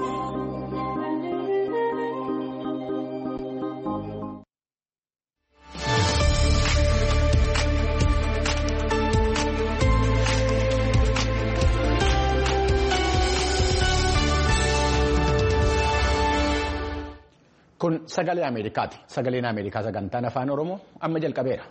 Kun sagalee Ameerikaati. Sagaleen Ameerikaa sagantaan afaan Oromoo amma jalqabeera.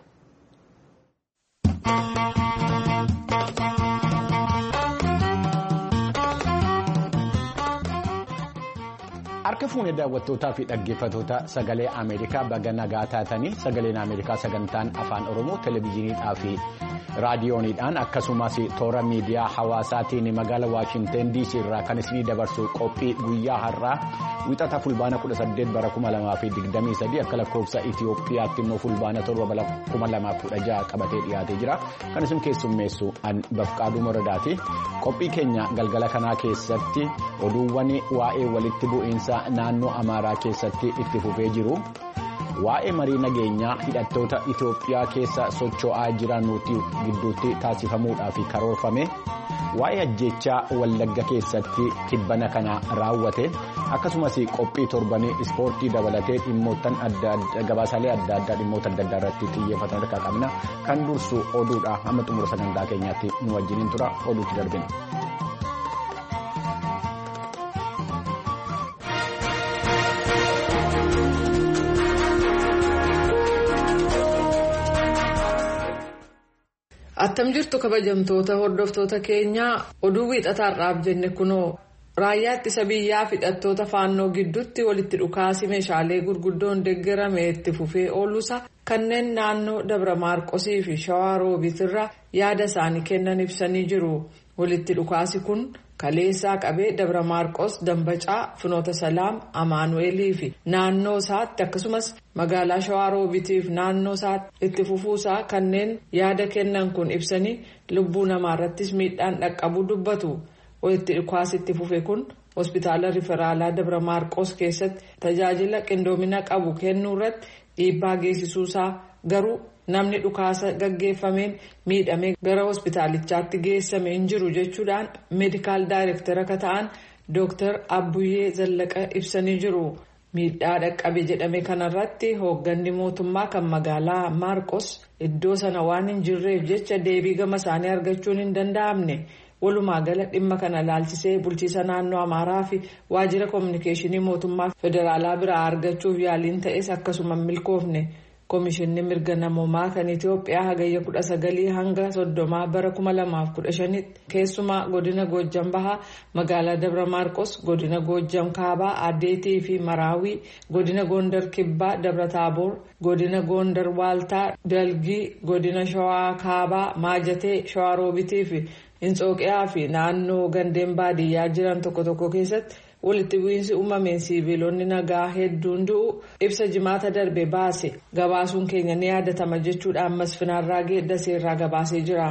Harka fuunee daawwattootaa fi dhaggeeffattoota sagalee Ameerikaa baga nagaa taatanii sagaleen Ameerikaa sagantaan afaan Oromoo televezyiiniidhaa fi raadiyooniidhaan akkasumas toora miidiyaa hawaasaatiin magaalaa Waashinten DC irraa kan isinii dabarsu qophii guyyaa har'aa wixata fulbaana 18 bara 2023 akka lakkoofsa Itiyoophiyaatti immoo fulbaana 7 bara 2016 qabatee dhiyaatee jira. Kan isin keessummeessu an Bafqaaduu Moradaati. Qophii keenya galgala kanaa keessatti oduuwwan waa'ee walitti bu'iinsa naannoo Amaaraa keessatti itti fufee jiru. Waa'ee marii nageenyaa hidhattoota Itiyoophiyaa keessa socho'aa jiran gidduutti taasifamuudhaaf karoorfame. Waa'ee ajjechaa Wallagga keessatti tibbana kana raawwate akkasumas qophii torbanii ispoortii dabalatee dhimmoottan gabaasaalee adda addaa dhimmoota adda addaa irratti xiyyeeffatan harkaa qabna. Kan dursu oduudha. Hamma xumura sagantaa keenyaatti nu wajjiniin tura. Oduutti darbina. Attam jirtu kabajamtoota hordoftoota keenyaa oduu wiixataarraaf jenne kunoo raayyaa ittisa biyyaa fi hidhattoota faannoo gidduutti walitti dhukaasi meeshaalee gurguddoon deeggarame itti fufee ooluusa kanneen naannoo Dabra Maarqosii fi Shawaa Roobitirra yaada isaanii kennan ibsanii jiru. Walitti dhukaasi kun kaleessaa qabee Dabra Maarqos, Dambacaa, Finoota Salaam, Amaanu'eelii fi naannoo isaatti akkasumas magaalaa Shawaa Roobitiif naannoo isaatti itti fufuusaa kanneen yaada kennan kun ibsanii lubbuu namaarrattis miidhaan dhaqqabuu dubbatu. Walitti dhukaasi itti fufe kun hospitaala riferaalaa Dabra Maarqos keessatti tajaajila qindoomina qabu kennuu irratti dhiibbaa geessisuusaa garuu namni dhukaasa gaggeeffameen miidhamee gara hospitaalichaatti geessame hin jiru jechuudhaan meedikaal daayirektara akka ta'an Dr. Abbuyyee Zallaqa ibsanii jiru. Miidhaa dhaqqabe jedhame kanarratti hoogganni mootummaa kan magaalaa Maarqos iddoo sana waan hin jirreef jecha deebii gama isaanii argachuun hin danda'amne. Walumaa gala dhimma kana laalchisee bulchiisa naannoo Amaaraa fi waajjira koominikeeshinii mootummaa federaalaa biraa argachuuf yaaliin ta'es akkasuma milkoofne. Komishinni mirga namoomaa kan Itiyoophiyaa hagayya 19 hanga 30 bara 2015 keessumaa godina Goojjam Bahaa magaalaa Dabra Maarqos, godina Goojjam Kaabaa, Adeetii fi Maraawii, godina Gondar Kibbaa, Dabra Taaboor, godina Gondar Waaltaa, Dalgii, godina Shawaa Kaabaa, Maajatee, Shawaa Roobitii fi Inxooqiyaa fi naannoo gandeen baadiyyaa jiran tokko tokko keessatti walitti bu'iinsi uumameen siiviilonni nagaa hedduun du'u ibsa jimaata darbe baase gabaasuun keenya ni yaadatama jechuudhaan Masfinaarraa Geeddaseerraa gabaasee jira.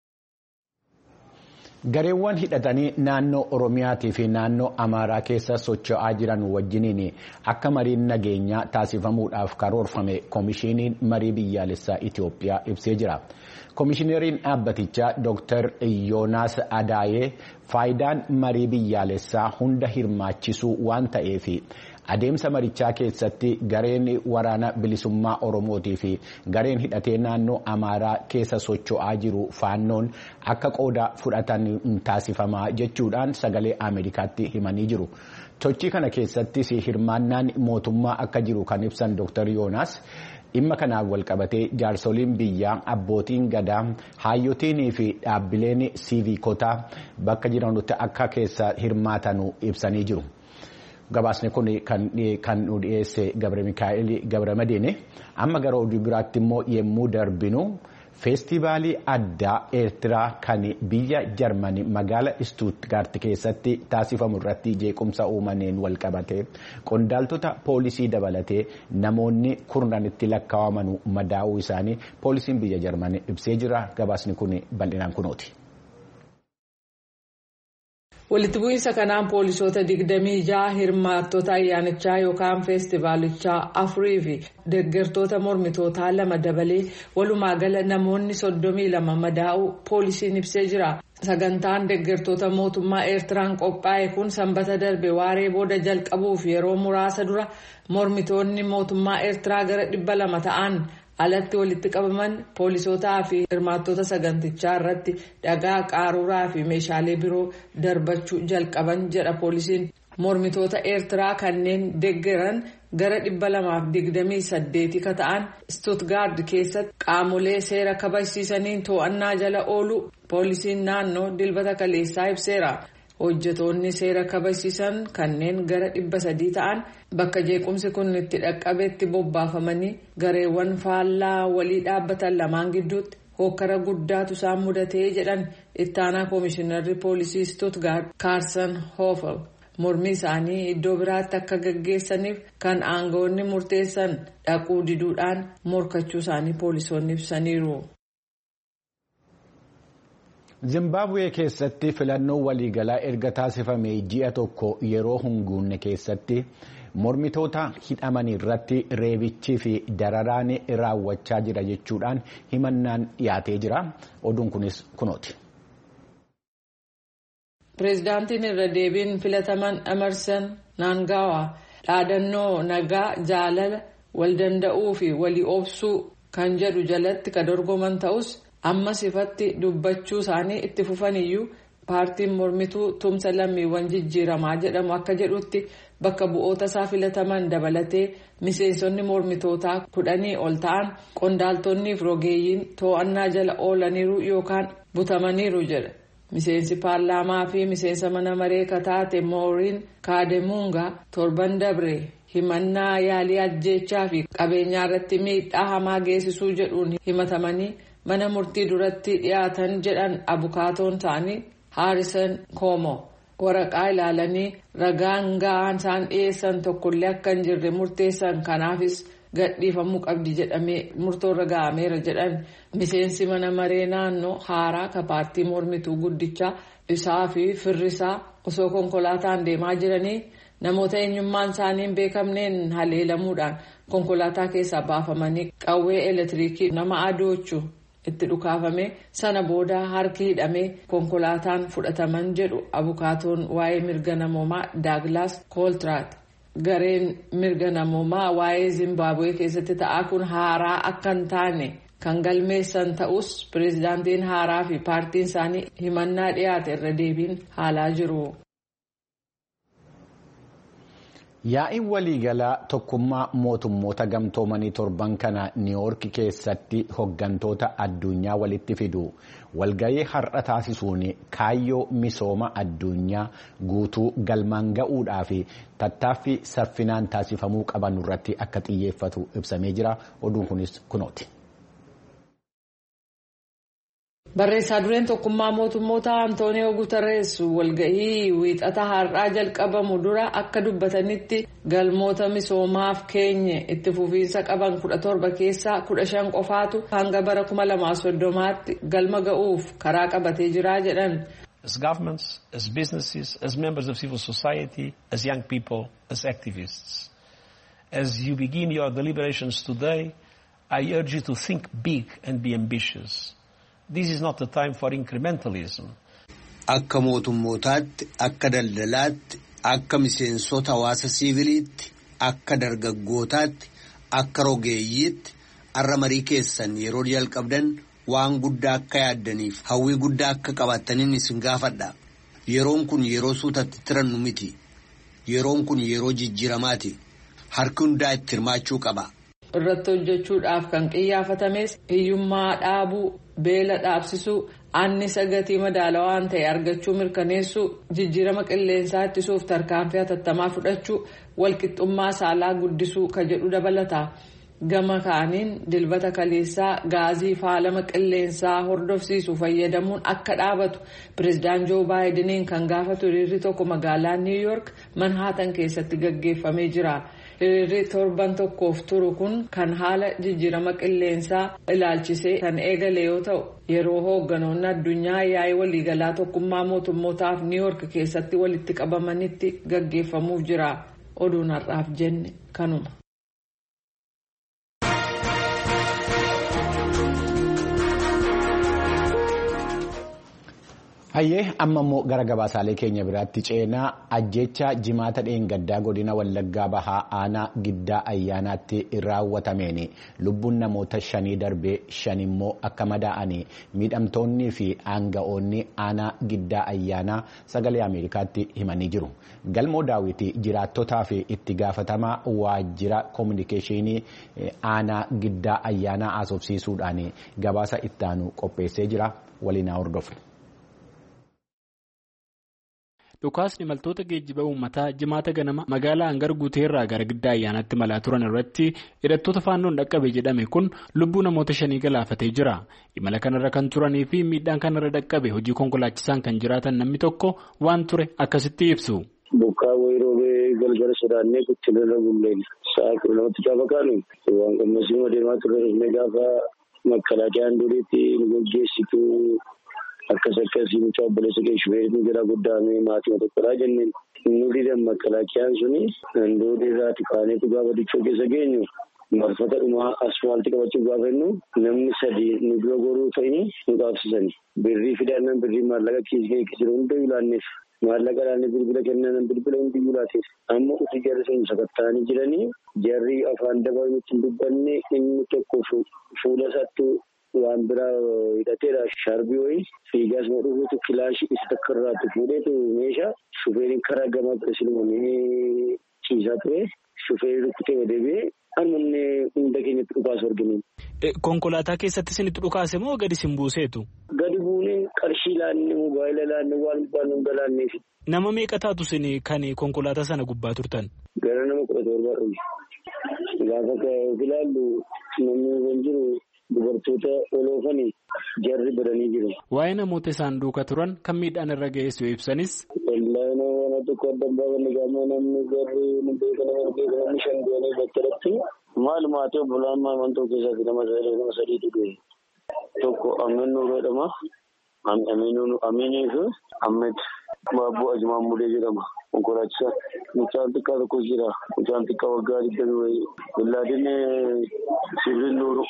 Gareewwan hidhatanii naannoo Oromiyaatii fi naannoo Amaaraa keessa socho'aa jiran wajjiniin akka mariin nageenyaa taasifamuudhaaf karoorfame Komishiiniin Marii Biyyaalessaa Itiyoophiyaa ibsee jira. Komishineriin dhaabbatichaa Dr. Yoonaas Adaayee faayidaan marii biyyaalessaa hunda hirmaachisuu waan ta'eef adeemsa marichaa keessatti gareen waraana bilisummaa Oromootii fi gareen hidhatee naannoo Amaaraa keessa socho'aa jiru faannoon akka qooda fudhatan taasifamaa jechuudhaan sagalee Ameerikaatti himanii jiru. Sochii kana keessattis hirmaannaan mootummaa akka jiru kan ibsan Dr. Yoonaas dhimma kanaan walqabatee jaarsoliin biyyaa abbootiin gadaa haayyotiinii fi dhaabbileen siiviikotaa bakka jiranitti akka keessa hirmaatanu ibsanii jiru. Gabaasni kun kan nu dhiyeesse Gabre Mikaa'el Gabramadeene amma gara oduu biraatti immoo yemmuu darbinu feestivaalii addaa Eertiraa kan biyya Jarmanii magaalaa Istuutgaart keessatti taasifamu irratti jeequmsa uumameen walqabate qondaaltota poolisii dabalatee namoonni kurnanitti lakkaawamanu madaa'uu isaanii poolisiin biyya Jarmanii ibsee jira. Gabaasni kun bal'inaan kunooti. Walitti bu'iinsa kanaan poolisoota 26 hirmaattota ayyaanichaa yookaan feestivaalichaa 4 fi deeggartoota mormitootaa 2 dabalee walumaa gala namoonni 32 madaa'uu poolisiin ibsee jira. Sagantaan deeggartoota mootummaa Eertiraan qophaa'e kun sanbata darbe waaree booda jalqabuuf yeroo muraasa dura mormitoonni mootummaa Eertiraa gara 200 ta'an alatti walitti qabaman poolisootaa fi hirmaattota sagantichaa irratti dhagaa qaruuraa fi meeshaalee biroo darbachuu jalqaban jedha poolisiin. Mormitoota Eertiraa kanneen deeggaran gara 228 ka ta'an Stuttgart keessatti qaamolee seera kabachiisaniin to'annaa jala oolu poolisiin naannoo dilbata kaleessaa ibseera. Hojjetoonni seera kabachiisan kanneen gara 300 ta'an bakka jeequmsi kun itti dhaqqabetti bobbaafamanii gareewwan faallaa walii dhaabbatan lamaan gidduutti hokkara guddaatu isaan mudatee jedhan ittaanaa koomishinarri poolisii Stuttgart Carsten Hofer. Mormii isaanii iddoo biraatti akka gaggeessaniif kan aangawoonni murteessan dhaquu diduudhaan morkachuu isaanii poolisoonni ibsaniiru. Zimbabwee keessatti filannoo waliigalaa erga taasifame ji'a tokko yeroo hin guunne keessatti mormitoota hidhaman irratti reebichii fi dararaan raawwachaa jira jechuudhaan himannaan dhiyaatee jira. Oduun kunis kunooti. Pireezidaantiin irra deebiin filataman Emerson Mnangagwa dhaadannoo nagaa jaalala wal danda'uu fi walii obsuu kan jedhu jalatti ka dorgoman ta'us ammas ifatti dubbachuu isaanii itti fufaniyyuu paartiin mormituu tumsa lammiiwwan jijjiiramaa jedhamu akka jedhutti bakka bu'oota isaa filataman dabalatee miseensonni mormitootaa 10 ol ta'an qondaaltonnii fi rogeeyyiin to'annaa jala oolaniiru yookaan butamaniiru jedha. Miseensi paarlaamaa fi miseensa mana maree kataate Mooriin Kaademuungaa torban dabre himannaa yaalii ajjeechaa fi qabeenyaa irratti miidhaa hamaa geessisuu jedhuun himatamanii mana murtii duratti dhiyaatan jedhan abukaatoon isaanii Haarisan Koomo waraqaa ilaalanii ragaan ga'aan isaan dhiyeessan tokkollee akka hin jirre murteessan kanaafis gadhiifamuu qabdi jedhamee murtoorra ga'ameera jedhan miseensi mana maree naannoo haaraa ka paartii mormituu guddichaa isaa fi firrisaa osoo konkolaataan deemaa jiranii namoota eenyummaan isaanii hin beekamneen haleelamuudhaan konkolaataa keessaa baafamanii qawwee elektiriikii nama adoochuu itti dhukaafame sana booda harki hidhamee konkolaataan fudhataman jedhu abukaatoon waa'ee mirga namoomaa Daaglaas Kooltiraat. Gareen mirga namoomaa waa'ee Zimbabwee keessatti ta'aa kun haaraa akka hin taane kan galmeessan ta'us pireezidaantiin haaraa fi paartiin isaanii himannaa dhiyaate irra deebiin haalaa jiru. Yaa'iin waliigalaa tokkummaa mootummoota gamtoomanii torban kana niiwoork keessatti hoggantoota addunyaa walitti fidu walgahii har'a taasisuun kaayyoo misooma addunyaa guutuu galmaan ga'uudhaa fi tattaaffii saffinaan taasifamuu qaban irratti akka xiyyeeffatu ibsamee jira. Oduun kunis kunooti. Barreessaa dureen tokkummaa mootummoota Antooniyoo Guterres walgahii wiixata har'aa jalqabamu dura akka dubbatanitti galmoota misoomaaf keenye itti fufiinsa qaban 17 keessaa 15 qofaatu hanga bara 2030tti galma ga'uuf karaa qabatee jira jedhan. As governments, as businesses, as members of civil society, as young people, as activists. As you begin your deliberations today, I urge you to think big and be ambitious. This is not the time for incrementalism. Akka mootummootaatti, akka daldalaatti, akka miseensota hawaasa siiviliitti, akka dargaggootaatti, akka rogeeyyiitti, har'a marii keessan yeroo jalqabdan waan guddaa akka yaaddaniif hawwii guddaa akka qabaataniin isin gaafadha. Yeroon kun yeroo suutatti tirannu miti. Yeroon kun yeroo jijjiiramaati. Harki hundaa itti hirmaachuu qaba. Irratti hojjechuudhaaf kan qiyyaafatames hiyyummaa dhaabuu, beela dhaabsisuu, annisa gatii madaalawaa ta'e argachuu mirkaneessuu, jijjiirama qilleensaa ittisuuf tarkaanfii hatattamaa fudhachuu, walqixxummaa saalaa guddisuu ka jedhu dabalata. Gama kaaniin dilbata kaleessaa gaazii faalama qilleensaa hordofsiisu fayyadamuun akka dhaabatu pireezidaant Joo Baayidiniin kan gaafatu hiriirri tokko magaalaa Niw Yoork Manhaatan keessatti gaggeeffamee jira. Hiriirri torban tokkoof turu kun kan haala jijjiirama qilleensaa ilaalchisee kan eegale yoo ta'u yeroo hoogganoonni addunyaa yaa'ii waliigalaa tokkummaa mootummootaaf Niw Yoork keessatti walitti qabamanitti gaggeeffamuuf jira. Oduun har'aaf jenne kanuma. Hayyee amma immoo gara gabaasaalee keenya biraatti ceenaa ajjeechaa jimaata dheengaddaa godina Wallaggaa Bahaa aanaa Giddaa Ayyaanaatti raawwatameen lubbuun namoota 5 darbee 5 immoo akka madaa'anii miidhamtoonnii fi aanga'oonni aanaa Giddaa Ayyaanaa sagalee Ameerikaatti himanii jiru. Galmoo Daawwitii jiraattotaa fi itti gaafatamaa waajjira koominikeeshinii aanaa Giddaa Ayyaanaa haasofsiisuudhaan gabaasa ittaanu qopheessee jira. Waliin hordofaa. Dhukaasni imaltoota geejjiba uummataa jimaata ganama magaalaa Hangar Guuteerraa gara Giddaa Ayyaanaatti malaa turan irratti hidhattoota faannoon dhaqqabe jedhame kun lubbuu namoota 5 galaafatee jira. Imala kanarra kan turanii fi miidhaan kanarra dhaqqabe hojii konkolaachisaan kan jiraatan namni tokko waan ture akkasitti ibsu. Bokkaa wayiroo galgala sodaannee guddinarra bulleen saakuu namatti qabaaqaanu waan qammasii adeemaa turre gaafa makkalaaqaan duriitti nu gaggeessitu. Akkasii nuti obboleessa keessummeetiin jira guddaamee maatii tokkodhaa jenneen nuti makkalaaqaan suni handoodee irraati kaaneetu gaafa dichoo keessa geenyu marfata dhumaa asfaaltii qabachuu gaafa jennu namni 3 nu dura goruu ta'anii nu qaabsisani. Birrii fidannaan birrii maallaqa kiisii hunda ilaanneef maallaqa ilaannee bilbila kennan bilbila hundi ilaateef amma uti jarri sun sakattaanii jiranii jarri afaan dabaluutti hin dubbanne inni tokko fuula isaatti. Waan biraa hidhateedha shaarbii wayii fiigaas madhuutu kilaashii isa takka irraatti fuudheetu meeshaa shufeeriin karaa gamaa ture silmanii ciisaa ture shufeerii rukkutee deebi'ee harmanne hunda keenyatti dhukaasa arginu. Konkolaataa keessatti isinitti dhukaase moo gadi isin buuseetu? Gadi buunee qarshii laannee mobaayila laannee waan baanu hunda laanneefi. Nama meeqa taatu isin kan konkolaataa sana gubbaa turtan? Gara nama 17 dhume. Gaafa ilaallu namni waan jiru. Dubartoota oloofanii jarri badanii jiru. Waa'ee namoota isaan duuka turan kan miidhaan irra ga'eessu ibsanis. Wallaahi nama tokko adda baafannee gaafa namni jarri nu beekan 5 goonee battalatti maal maatii obbolaan maamantoo keessaatti nama 3 du'e. Tokko Ameenuu jedhama. Ameenii fi Ahmed Baaboo Ajimaan Mulee jedhama. Konkolaachisaa mucaan xiqqaa tokko jira. Mucaan xiqqaa waggaa 20 wayii. Billaadin Sibiil Nuuru.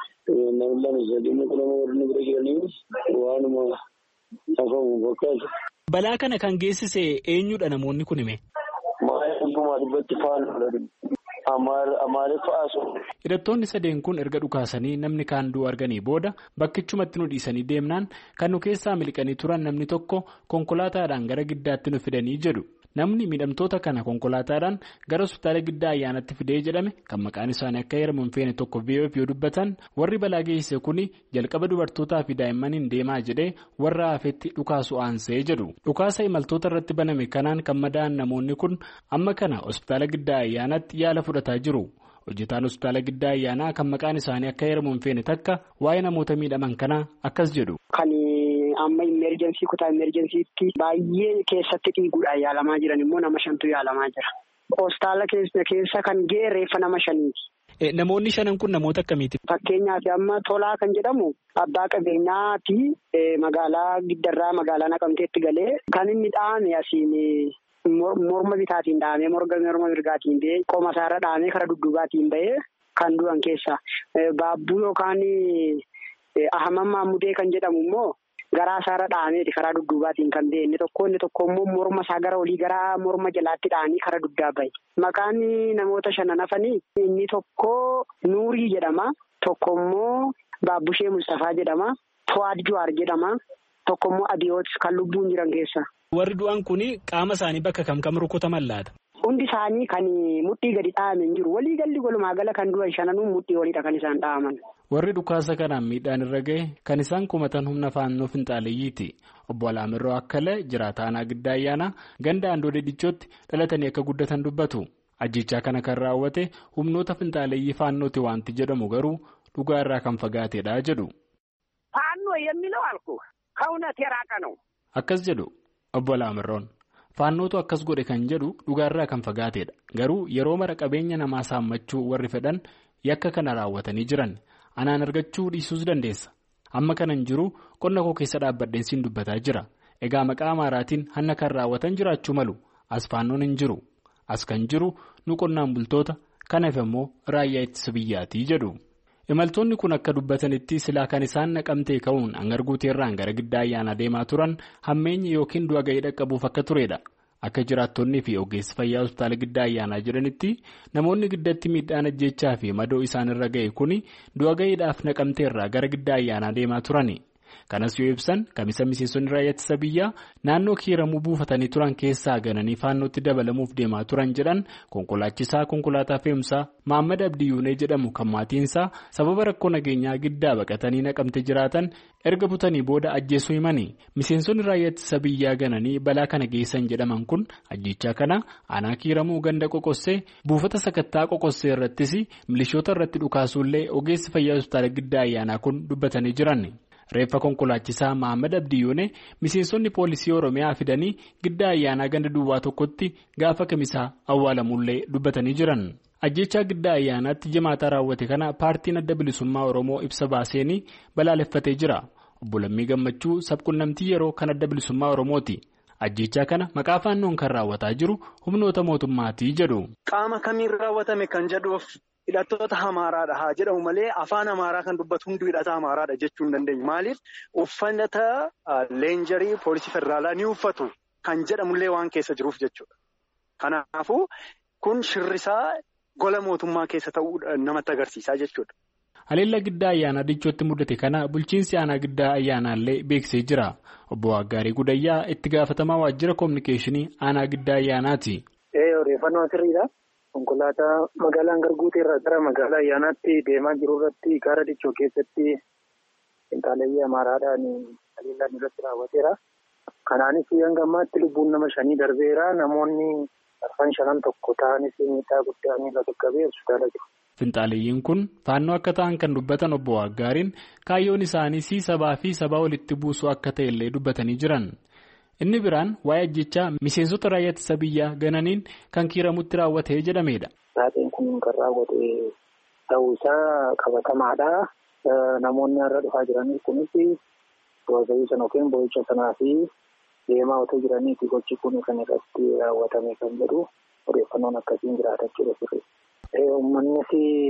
Balaa kana kan geessise eenyudha namoonni kun hime? Hidhattoonni 3 kun erga dhukaasanii namni kaan du'u arganii booda bakkichumatti nu dhiisanii deemnaan kan nu keessaa miliqanii turan namni tokko konkolaataadhaan gara Giddaatti nu fidanii jedhu. Namni miidhamtoota kana konkolaataadhaan gara hospitaala Giddaa Ayyaanaatti fidee jedhame kan maqaan isaanii akka heeramu hin feene tokko VOF yoo dubbatan warri balaa geessise kuni jalqaba dubartootaa fi daa'immaniin deemaa jedhee warra hafetti dhukaasu aansee jedhu. Dhukaasa imaltoota irratti baname kanaan kan madaa'an namoonni kun amma kana hospitaala Giddaa Ayyaanaatti yaala fudhataa jiru. Hojjetaan hospitaala Giddaa Ayyaanaa kan maqaan isaanii akka heeramu hin feene takka waa'ee namoota miidhaman kanaa akkas jedhu. Amma imerjensii kutaa imerjensiitti baay'ee keessatti dhiiguudhaan yaalamaa jiran immoo nama 5tu yaalamaa jira. Hospitaala keessa kan ga'e reeffa nama 5ti. Namoonni 5 kun namoota akkamiiti? Fakkeenyaaf amma Tolaa kan jedhamu abbaa qabeenyaati magaalaa Giddarraa magaalaa Naqamteetti galee kan inni dhaame asiin morma bitaatiin dhaamee morma mirgaatiin ba'ee qoma isaarra dhaamee karaa dudduubaatiin ba'ee kan du'an keessa. Baabbuu yookaan Ahmad Maamudee kan jedhamu immoo. Garaa isaarra dhaameeti karaa dudduubaatiin kan ba'e inni tokko immoo morma isaa gara olii gara morma jalaatti dhaanii karaa duddaa bahe. Maqaan namoota 5 hafanii inni tokko Nuurii jedhama. Tokko immoo Baabbushee Mustafaa jedhama. To'aad Juwaar jedhama. Tokko immoo Abiyoot kan lubbuun jiran keessa. Warri du'an kun qaama isaanii bakka kam rukutaman laata? Hundi isaanii kan mudhii gadi dhahaman hin jiru. Waliigalli walumaa gala kan du'an 5 mudhii oliidha kan isaan dhahaman. Warri dhukaasa kanaan miidhaan irra ga'e kan isaan kumatan humna faannoo finxaaleeyyiiti. Obbo Alaamirroo Akkalee jiraataa aanaa Giddaa Ayyaanaa ganda Andoodee Dichootti dhalatanii akka guddatan dubbatu. Ajjechaa kana kan raawwate humnoota finxaaleeyyii faannooti wanti jedhamu garuu dhugaa irraa kan fagaateedha jedhu. Faannoo የሚለው አልኩ ከእውነት የራቀ ነው. Akkas jedhu Obbo Alaamirroon. Faannootu akkas godhe kan jedhu dhugaa irraa kan fagaateedha. Garuu yeroo mara qabeenya namaa saammachuu warri fedhan yakka kana raawwatanii jiran. Anaan argachuu dhiisuus dandeessa. Amma kanan jiru qonna koo keessa dhaabbadheen siin dubbataa jira. Egaa maqaa Amaaraatiin hanna kan raawwatan jiraachuu malu. As faannoon hin jiru. As kan jiru nu qonnaan bultoota kanaaf immoo raayyaa ittisa biyyaatii jedhu. Imaltoonni kun akka dubbatanitti silaa kan isaan Naqamtee ka'uun hangar guuteerraan gara giddaa ayyaanaa deemaa turan hammeenyi yookiin du'a ga'ii dhaqqabuuf akka turedha. Akka jiraattonnii fi ogeessi fayyaa hospitaala giddaa ayyaanaa jiranitti namoonni giddatti miidhaan ajjechaa fi madoo isaanirra ga'e kuni du'a ga'iidhaaf Naqamteerraa gara giddaa ayyaanaa deemaa turani. Kanas yoo ibsan kamisa miseensonni raayyaa ittisa biyyaa naannoo kiiramuu buufatanii turan keessaa gananii faannootti dabalamuuf deemaa turan jedhan konkolaachisaa konkolaataa fe'umsaa Maammad Abdiyyuunee jedhamu kan maatiinsaa sababa rakkoo nageenyaa giddaa baqatanii Naqamte jiraatan erga butanii booda ajjeesuu himanii miseensonni raayyaa ittisa biyyaa gananii balaa kana geessan jedhaman kun ajjechaa kana aanaa kiiramuu ganda qoqossee buufata sakattaa qoqossee irrattis milishoota irratti dhukaasuullee ogeessi fayyaa hospitaala giddaa ayyaanaa kun dubbatanii jiran. Reeffa konkolaachisaa Maammad Abdiyyuunee miseensonni poolisii Oromiyaa fidanii giddaa ayyaanaa ganda duwwaa tokkotti gaafa kamisaa awwaalamullee dubbatanii jiran. Ajjechaa giddaa ayyaanaatti jimaataa raawwate kana paartiin adda bilisummaa Oromoo ibsa baaseenii balaaleffatee jira. Obbo Lammii Gammachuu sabquunnamtii yeroo kan adda bilisummaa Oromooti. Ajjechaa kana maqaa faannoon kan raawwataa jiru humnoota mootummaatii jedhu. Qaama kamiin raawwatame kan jedhuuf. Hidhattoota Amaaraadha haa jedhamu malee afaan Amaaraa kan dubbatu hundi hidhata Amaaraadha jechuu hin dandeenyu. Maaliif uffata leenjarii poolisii federaalaa ni uffatu kan jedhamullee waan keessa jiruuf jechuudha. Kanaafuu kun shirrisaa gola mootummaa keessa ta'uu namatti agarsiisaa jechuudha. Haleellaa giddaa ayyaanaa dichootti mudate kana bulchiinsi aanaa giddaa ayyaanaallee beeksisee jira. Obbo Waggaarii Gudayyaa itti gaafatamaa waajjira koominikeeshinii aanaa giddaa ayyaanaati. Odeeffannoo sirriidha. Konkolaataa magaalaa hangar guuteerraa gara magaalaa ayyaanaatti deemaa jiru irratti gaara dichoo keessatti qinxaaleeyyii Amaaraadhaan haleellaan irratti raawwateera. Kanaanis hanga ammaatti lubbuun nama 5 darbeera. Namoonni arfan 5 tokko ta'anis miidhaa guddaa irra qaqqabee hospitaala jiru. Finxaaleeyyiin kun faannoo akka ta'an kan dubbatan obbo Waggaariin kaayyoon isaanii sabaa fi sabaa walitti buusuu akka ta'e illee dubbatanii jiran. Inni biraan waa'ee ajjechaa miseensota raayyaa ittisa biyyaa gananiin kan kiiramutti raawwatee jedhamedha. Taateen kun kan raawwate ta'uu isaa qabatamaadha. Namoonni har'a dhufaa jiran kunis boo'ii sana yookiin boo'icha sanaa fi deemaa otoo jiraniiti gochi kun kan irratti raawwatame kan jedhu odeeffannoon akkasiin jiraatachuu dha. Uummannis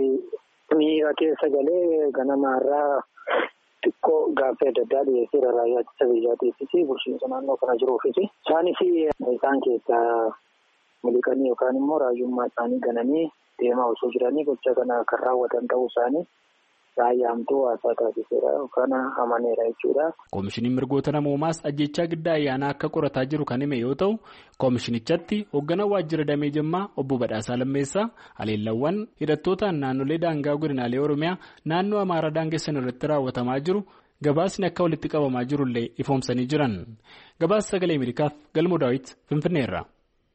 miira keessa galee ganamaarraa xiqqoo gaaffii adda addaa dhiyeesseera raayyaa ittisa biyyaatiifis bulchiinsa naannoo kana jiruufis isaanis isaan keessaa miliqanii yookaan immoo raayyummaa isaanii gananii deemaa osoo jiranii gocha kana kan raawwatan ta'uu isaanii raayyaamtuu haasaa taasiseera yookaan amaneera jechuudha. Koomishiniin mirgoota namoomaas ajjechaa giddaa ayyaanaa akka qorataa jiru kan hime yoo ta'u koomishinichatti hoogganaa waajjira damee Jimmaa obbo Badhaasaa Lammeessaa haleellawwan hidhattootaan naannolee daangaa godinaalee Oromiyaa naannoo Amaaraa daangessan irratti raawwatamaa jiru gabaasni akka walitti qabamaa jirullee ifoomsanii jiran. Gabaasa sagalee Ameerikaaf Galmoo Daawit Finfinneerra.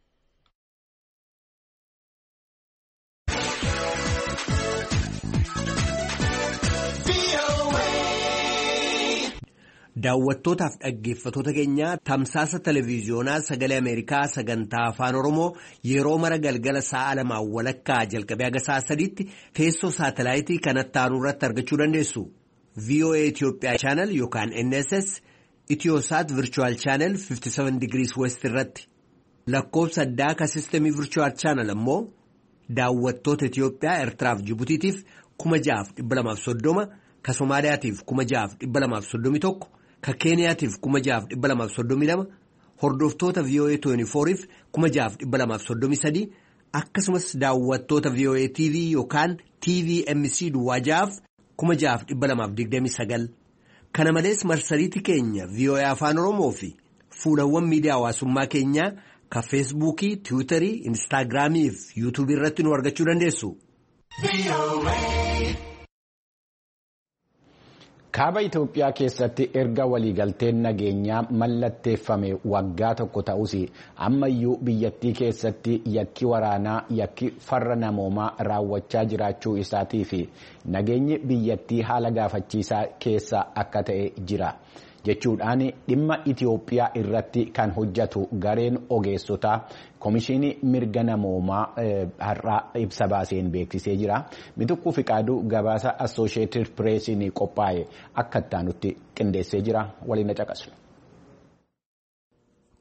Daawwattootaaf dhaggeeffattoota keenya tamsaasa televiiziyoonaa sagalee Ameerikaa sagantaa afaan Oromoo yeroo mara galgala sa'a 2:00 jalqabee haga sa'a 3tti teessoo saatalaayitii kanatti aanu irratti argachuu dandeessu. VOA Itoophiyaa Channel yookaan NSS Itiyoosaat Virtual Channel 57 degrees West irratti. Lakkoofsa addaa ka sistemii Virtual Channel ammoo daawwattoota Itiyoophiyaa Eertiraaf Jibutiitiif 6,230 ka Somaaliyaatiif 6,231 ka Keeniyaatiif 6,232 hordoftoota VOA 24f 6,233 akkasumas daawwattoota VOA TV yookaan TVMC Duwwaajaaf 6,229 kana malees marsariitii keenya VOA Afaan Oromoo fi fuulawwan miidiyaa hawaasummaa keenyaa ka Feesbuukii, Tiwiitarii, Instaagiraamii fi Yuutuubii irratti nu argachuu dandeessu. Kaaba Itoophiyaa keessatti erga waliigalteen nageenyaa mallatteeffame waggaa tokko ta'us ammayyuu biyyattii keessatti yakki waraanaa yakki farra namoomaa raawwachaa jiraachuu isaatii fi nageenyi biyyattii haala gaafachiisaa keessa akka ta'e jira jechuudhaan dhimma Itoophiyaa irratti kan hojjetu gareen ogeessotaa Komishinii mirga namoomaa har'aa ibsa baaseen beeksisee jira. Mituqquu Fiqaaduu gabaasa Associated Pressiin qophaa'e akka itti aanutti qindeessee jira. Waliin caqasnu.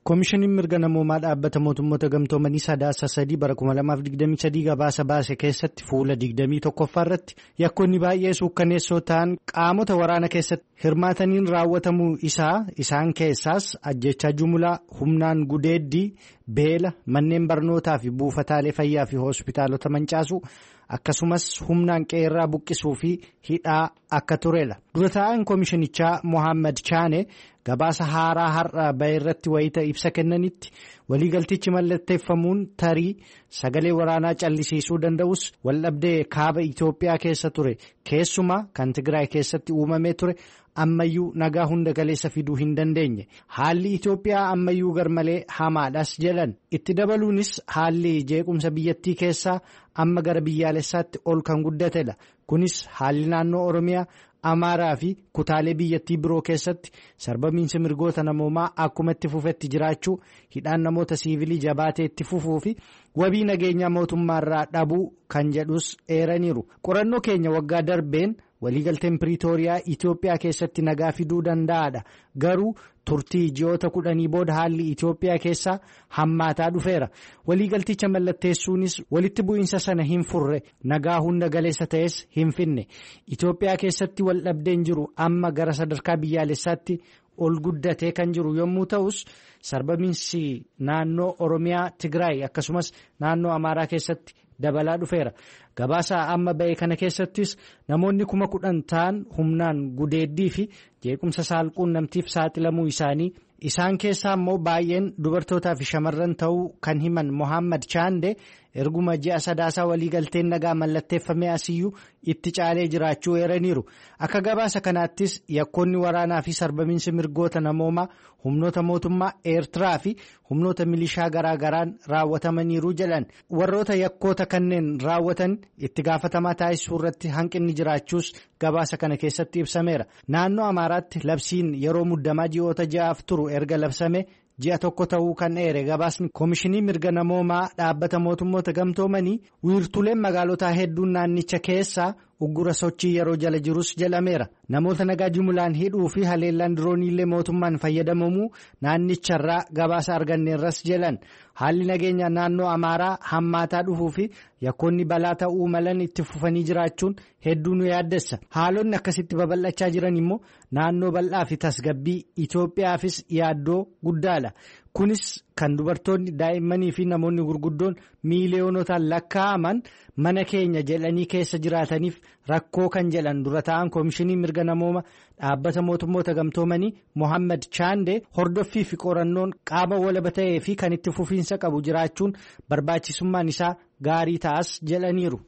Koomishiniin mirga namoomaa dhaabbata mootummoota gamtoomanii sadaasa 3 bara 2023 gabaasa baase keessatti fuula 21ffaa irratti yakkoonni baay'ee suukkaneessoo ta'an qaamota waraana keessatti hirmaataniin raawwatamuu isaan keessaas ajjechaa jumlaa, humnaan gudeeddii, beela, manneen barnootaa fi buufataalee fayyaa fi hospitaalota mancaasuu akkasumas humnaan qeerraa buqqisuu fi hidhaa akka turedha. Dura taa'aan koomishinichaa Mohaammed Chaane gabaasa haaraa har'a bahe irratti wayita ibsa kennanitti waliigaltichi mallatteeffamuun tarii sagalee waraanaa callisiisuu danda'us waldhabdee kaaba Itoophiyaa keessa ture keessumaa kan Tigraay keessatti uumamee ture ammayyuu nagaa hunda galeessa fiduu hin dandeenye. Haalli Itoophiyaa ammayyuu garmalee hamaadhas jedhan. Itti dabaluunis haalli jeequmsa biyyattii keessaa amma gara biyyaalessaatti ol kan guddatedha. Kunis haalli naannoo Oromiyaa, Amaaraa fi kutaalee biyyattii biroo keessatti sarbamiinsi mirgoota namoomaa akkuma itti fufetti jiraachuu, hidhaan namoota siivilii jabaatee itti fufuu fi wabii nageenyaa mootummaarraa dhabuu kan jedhus eeraniiru. Qorannoo keenya waggaa darbeen waliigalteen Piriitooriyaa Itoophiyaa keessatti nagaa fiduu danda'aadha. Garuu turtii ji'oota 10 booda haalli Itoophiyaa keessaa hammaataa dhufeera. Waliigalticha mallatteessuunis walitti bu'iinsa sana hin furre, nagaa hunda galeessa ta'es hin finne. Itoophiyaa keessatti waldhabdeen jiru amma gara sadarkaa biyyaalessaatti ol guddatee kan jiru yommuu ta'us sarbamiinsi naannoo Oromiyaa, Tigraay akkasumas naannoo Amaaraa keessatti dabalaa dhufeera. Gabaasa amma ba'e kana keessattis namoonni 10,000 ta'an humnaan gudeeddii fi jeequmsa saalquunnamtiif saaxilamuu isaanii, isaan keessaa immoo baay'een dubartootaa fi shamarran ta'uu kan himan Mohaammed Chaande erguma ji'a sadaasaa waliigalteen nagaa mallatteeffamee asiyyuu itti caalee jiraachuu eeraniiru. Akka gabaasa kanaattis yakkoonni waraanaa fi sarbamiinsi mirgoota namoomaa humnoota mootummaa Eertiraa fi humnoota milishaa garaagaraan raawwatamaniiru jedhan. Warroota yakkoota kanneen raawwatan itti gaafatamaa taasisuu irratti hanqinni jiraachuus gabaasa kana keessatti ibsameera. Naannoo Amaaraatti labsiin yeroo muddamaa ji'oota 6 turu erga labsame ji'a tokko ta'uu kan eere gabaasni koomishinii mirga namoomaa dhaabbata mootummoota gamtoomanii wiirtuleen magaalotaa hedduun naannicha keessaa uggura sochii yeroo jala jirus jedhameera. Namoota nagaa jumulaan hidhuu fi haleellaan dirooniillee mootummaan fayyadamamuu naannicharraa gabaasa arganneerras jedhan. Haalli nageenyaa naannoo Amaaraa hammaataa dhufuu fi yakkoonni balaa ta'uu malan itti fufanii jiraachuun hedduu nu yaaddessa. Haalonni akkasitti babal'achaa jiran immoo naannoo bal'aa fi tasgabbii Itoophiyaafis yaaddoo guddaadha. Kunis kan dubartoonni, daa'immanii fi namoonni gurguddoon miiliyoonotaan lakkaa'aman mana keenya jedhanii keessa jiraataniif rakkoo kan jedhan dura ta'an koomishinii mirga namooma dhaabbata mootummoota gamtoomanii Mohaammed Chaande hordoffii fi qorannoon qaama walaba ta'ee fi kan itti fufiinsa qabu jiraachuun barbaachisummaan isaa gaarii ta'as jedhaniiru.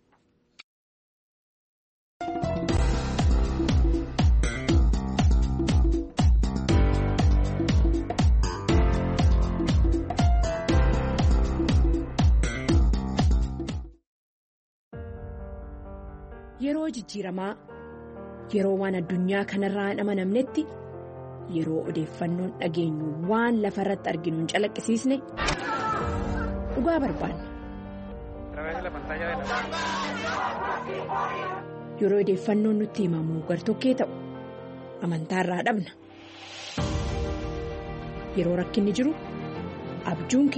Yeroo jijjiiramaa, yeroo waan addunyaa kanarraa hin amanamnetti, yeroo odeeffannoon dhageenyu waan lafa irratti arginu hin calaqqisiisne dhugaa barbaanna. Yeroo odeeffannoon nutti himamu gartokkee ta'u amantaarraa dhabna. Yeroo rakkinni jiru abjuun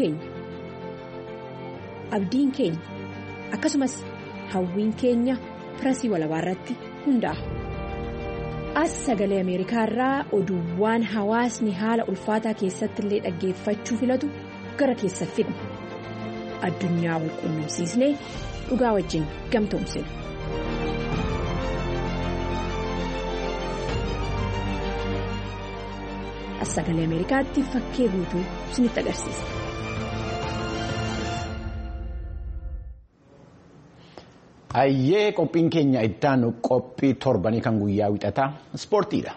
keenya akkasumas hawwiin keenya Pirasii walabaa irratti hundaa'a. As sagalee Ameerikaa irraa oduuwwan hawaasni haala ulfaataa keessatti illee dhaggeeffachuu filatu gara keessa fidna. Addunyaa wal quunnamsiisnee dhugaa wajjin gamtoomsina. As sagalee Ameerikaatti fakkee guutuu isinitti agarsiisa. Ayyee qophiin keenya ittaanu qophii torbanii kan guyyaa wixataa ispoortiidha.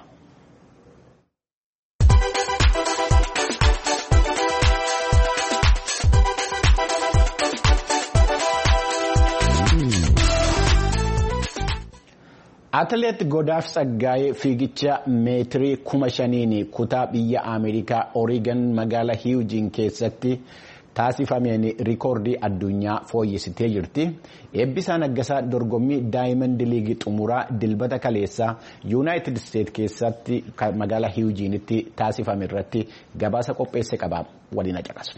Atileet Godaaf Tsaggaayee fiigicha meetirii 5,000 kutaa biyya Ameerikaa Oreegon magaalaa Hiwujiin keessatti taasifameen rikoordii addunyaa fooyyessitee jirti. Eebbisaa Naggasaa dorgommii Daayimand Liigii xumuraa dilbata kaleessaa Yuunaayitid Isteet keessatti magaalaa Hiwujiinitti taasifame irratti gabaasa qopheesse qaba. Waliin caqasaa.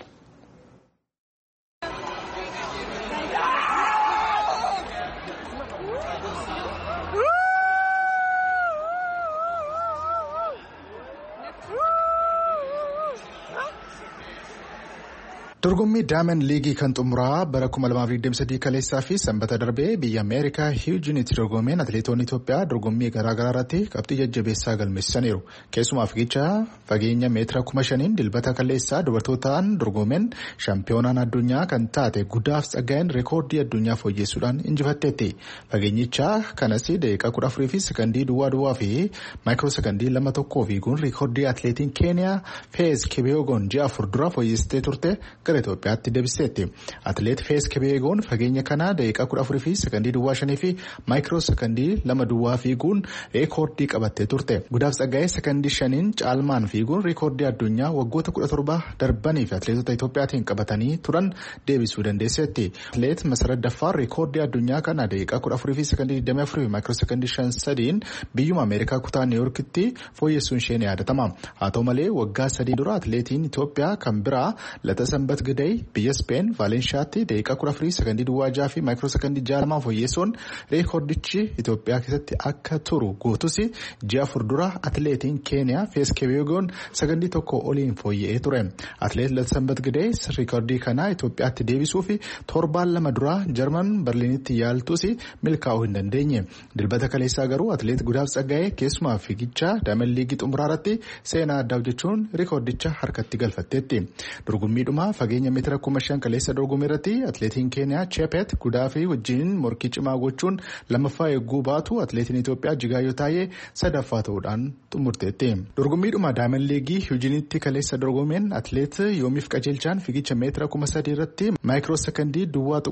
Dorgommii Daayimand Liigii kan xumuraa bara 2023 kaleessaa fi sanbata darbee biyya Ameerikaa Hiwujiinitti dorgomeen atileetonni Itoophiyaa dorgommii garaagaraa irratti qabxii jajjabeessaa galmeessaniiru. Keessumaa fiigicha fageenya meetira 5,000 dilbata kaleessaa dubartootaan dorgomeen shaampiyoonaan addunyaa kan taate Guddaaf Tsaggaayeen reekoordii addunyaa fooyyessuudhaan injifatteetti. Fageenyicha kanas daqiiqaa 14 fi sekondii duwwaa fi maayikiroo sekondii 2.1 fiiguun reekoordii atileetiin Keeniyaa Feez Kibeegoon ji'a 4 dura fooyyessitee turte gara Itoophiyaatti deebiseetti. Atileet Feez Kibeegoon fageenya kana daqiiqaa 14 fi sekondii 5 fi maayikiroo sekondii 2 fiiguun reekoordii qabattee turte. Guddaaf Tsaggaayee sekondii 5 caalmaan fiiguun reekoordii addunyaa waggoota 17 darbanii fi atileetota Itoophiyaatiin qabatanii turan deebisuu dandeesseetti. Atileet Masarat Daffaar reekoordii addunyaa kana daqiiqaa 14 fi sekondii 24 fi maayikiroo sekondii 5 biyyuma Ameerikaa kutaa Niiwuorkitti fooyyessuun ishee ni yaadatama. Haa ta'u malee waggaa 3 dura atileetiin Itoophiyaa kan biraa Lata Sanbat Gidey biyya Speen Vaalenshaatti daqiiqaa 14 sekondii 6 fi maayikiroo sekondii 6 fooyyessuun reekoordichi Itoophiyaa keessatti akka turu gootus ji'a 4 dura atileetiin Keeniyaa Feez Kibeegoon sekondii 1 oliin fooyya'ee ture. Atileet Lata Sanbat Gidey reekoordii kana Itoophiyaatti deebisuuf torbaan 2 dura Jarman Berliinitti yaaltus milkaa'uu hin dandeenye. Dilbata kaleessaa garuu atileet Guddaaf Tsaggaayee keessumaa fiigicha Daayimand Liigii xumuraa irratti seenaa addaa hojjechuun reekoordicha harkatti galfatteetti. Dorgommiidhuma fageenya meetira 5,000 kaleessa dorgommii irratti atileetiin Keeniyaa Chepet Guddaafii wajjin morkii cimaa gochuun lammaffaa eegguu baatu atileetiin Itoophiyaa Jigaayyoo Taayee sadaffaa ta'uudhaan xumurteetti. Dorgommiidhuma Daayimand Liigii Hiwujiinitti kaleessa dorgomeen atileet Yoomiif Qajeelchaan fiigicha meetira 3,000 irratti maayikiroo sekondii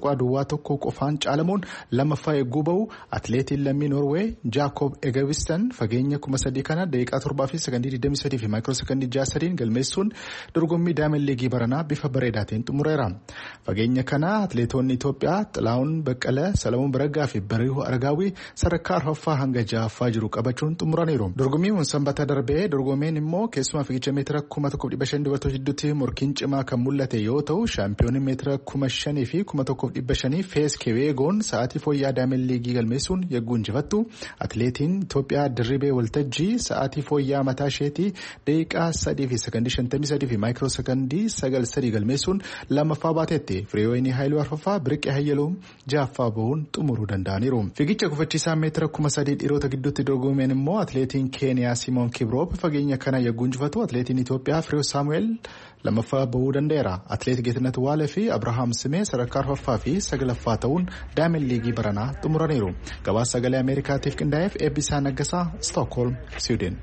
1.1 qofaan caalamuun lammaffaa eegguu bahu atileetiin lammii Noorweey Jaakob Egewistan fageenya 3,000 kana daqiiqaa 7 fi sekondii 23 fi maayikiroo sekondii 6 galmeessuun dorgommii Daayimand Liigii baranaa bifa bareedaatiin xumureera. Fageenya kana atileetonni Itoophiyaa Xilaawun Baqqalee, Salamuun Baraggaa fi Bariihuu Aragaawii sadarkaa 4ffaa hanga 6ffaa jiru qabachuun xumuraniiru. Dorgommiin sanbata darbee dorgomeen immoo keessumaa fiigicha meetira 1,500 dubartoota gidduutti morkiin cimaa kan mul'ate yoo ta'u shaampiyoonni meetira 5,000 fi 1,500 Feez Kibeegoon sa'aatii fooyya'aa Daayimand Liigii galmeessuun yagguu injifattu. Atileetiin Itoophiyaa Dirribee Waltajjii sa'aatii fooyya'aa mataa isheetii daqiiqaa 3 fi sekondii 53 fi maayikiroo sekondii 9 galmeessuun lammaffaa baatetti. Firiyoonii Haayiluu Arfaffaa Biriqee Hayyaluun ja'affaa bahuun xumuruu danda'aniiru. Fiigicha gufachiisaa meetira 3,000 dhiirota gidduutti dorgomeen immoo atileetiin Keeniyaa Simoon Kibroop fageenya kana yagguu injifatu. Atileetiin Itoophiyaa Firiyoo Saamu'eel lammaffaa bahuu danda'eera. Atileet Geetinet Waalee fi Abrahaam Simee sadarkaa 4ffaa fi 9ffaa ta'uun Daayimand Liigii baranaa xumuraniiru. Gabaasa sagalee Ameerikaatiif qindaa'eef Eebbisaa Naggasaa, Stookholm, Siwiidin.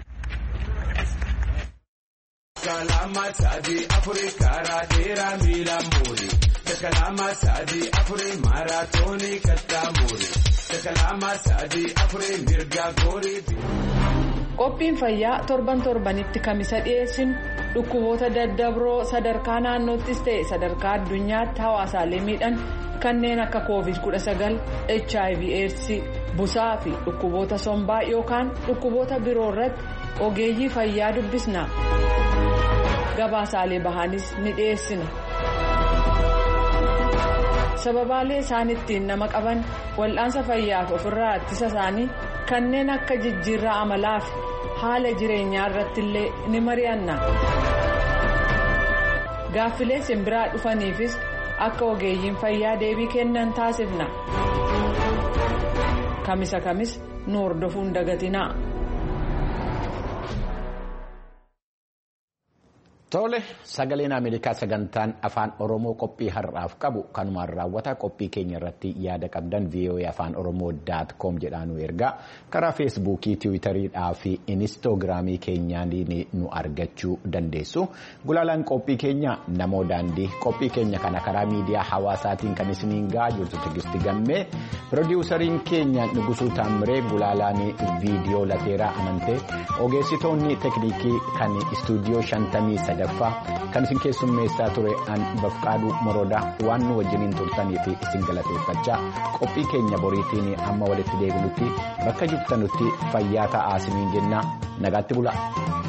Kalama sadi Afrika radera milamuri. Kalama sadi Afri maratoni katamuri. Kalama sadi Afri mirga gori. Qophiin fayyaa torbanitti kamisa dhiyeessinu dhukkuboota daddabroo sadarkaa naannoottis ta'e sadarkaa addunyaatti hawaasaalee miidhan kanneen akka COVID-19, HIV/AIDS, busaa fi dhukkuboota sombaa yookaan dhukkuboota biroo irratti ogeeyyii fayyaa dubbisna. Gabaasaalee bahanis ni dhiyeessina. Sababaalee isaan ittiin nama qaban wal'aansa fayyaaf ofirraa ittisa isaanii kanneen akka jijjiirraa amalaa fi haala jireenyaa irratti illee ni mari'anna. Gaaffilee simbiraa dhufaniifis akka ogeeyyiin fayyaa deebii kennan taasifna. Kamis nu hordofuun dagatinaa. Tole sagaleen Ameerikaa sagantaan afaan Oromoo qophii har'aaf qabu kanumaan raawwata. Qophii keenya irratti yaada qabdan voaafaanoroomoo.com jedhaa nu ergaa karaa feesbuukii, tiwiitariidhaa fi inistoogiraamii keenyaan nu argachuu dandeessu. Gulaalaan qophii keenya namoo daandii qophii keenya kana karaa miidiyaa hawaasaatiin kan isiniin gahaa jirtu Tigisti Gammee, pirodiwusariin keenya Nugusuu Taamiree, gulaalaan viidiyoo Lateeraa Amantee, ogeessitoonni tekniikii kan istuudiyoo 53 sadaffaa kan isin keessummeessaa ture an Bafqaaduu Moroodaa waan nu wajjiniin turtanii fi isin galateeffachaa qophii keenya boriitiin amma walitti deebinutti bakka jirtanutti fayyaa ta'aa isiniin jenna nagaatti bulaa.